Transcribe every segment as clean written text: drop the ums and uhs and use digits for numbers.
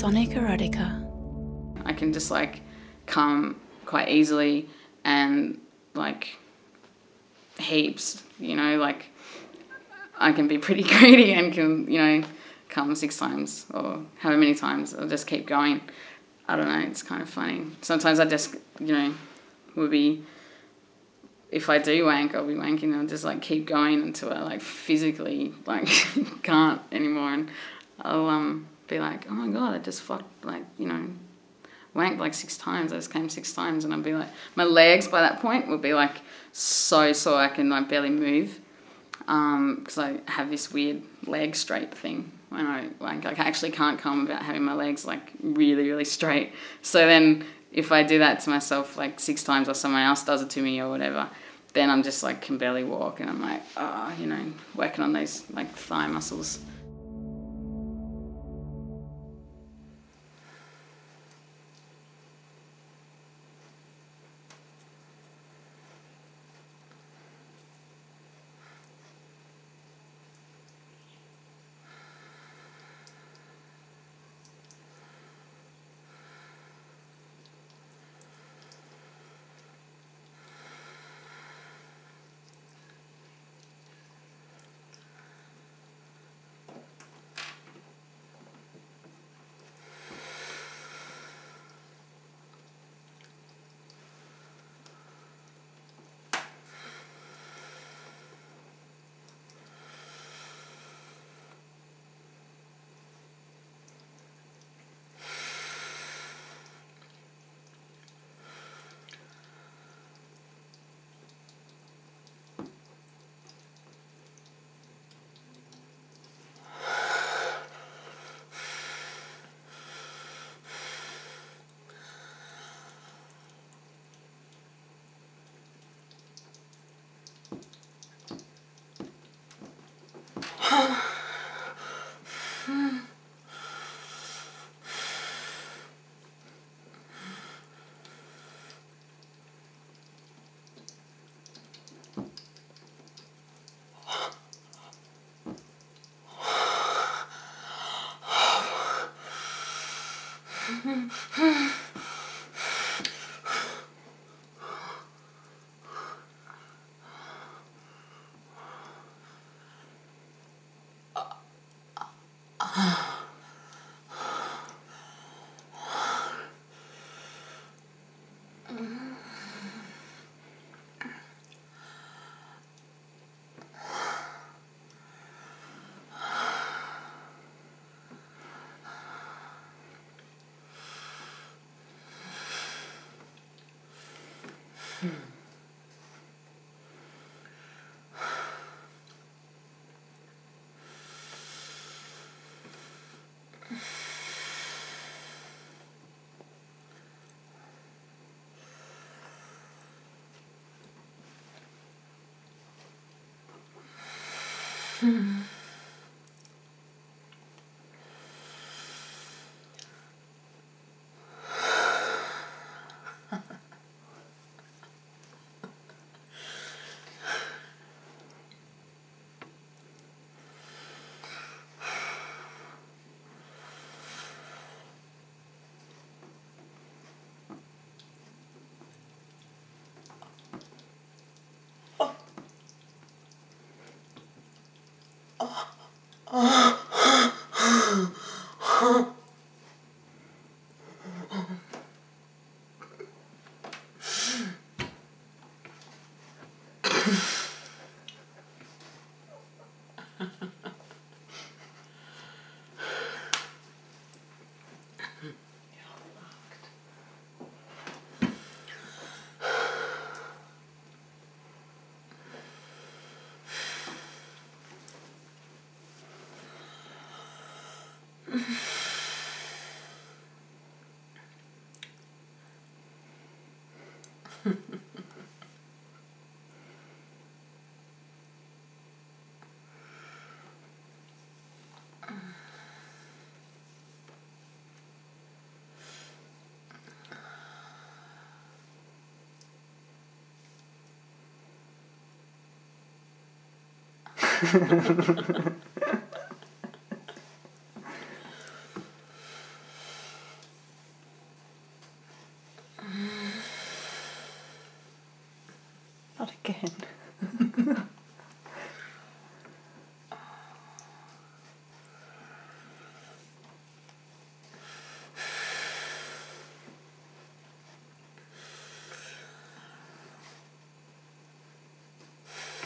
Sonic Erotica. I can just like come quite easily and like heaps, you know, like I can be pretty greedy and can, you know, come 6 times or however many times. I'll just keep going. I don't know, it's kind of funny. Sometimes I just, you know, if I do wank, I'll be wanking and I'll just like keep going until I like physically like can't anymore, and I'll be like, oh my god, I just fucked, like, you know, wanked like 6 times. I just came 6 times, and I'd be like, my legs by that point would be like so sore I can like barely move, because I have this weird leg straight thing when I wank. Like I actually can't come without having my legs like really, really straight. So then if I do that to myself like 6 times, or someone else does it to me or whatever, then I'm just like can barely walk, and I'm like, oh, you know, working on those like thigh muscles.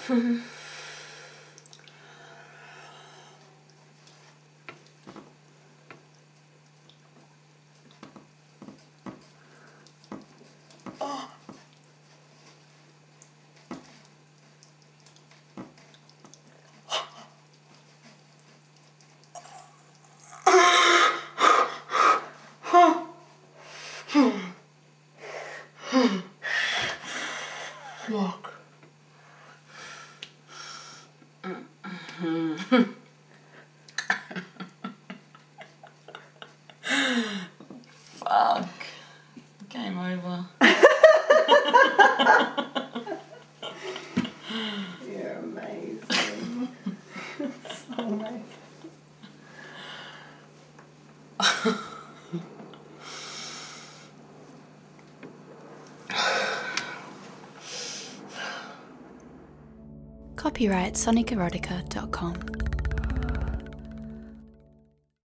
Fuck. Fuck. Game over. You're amazing. So amazing. Copyright sonicerotica.com.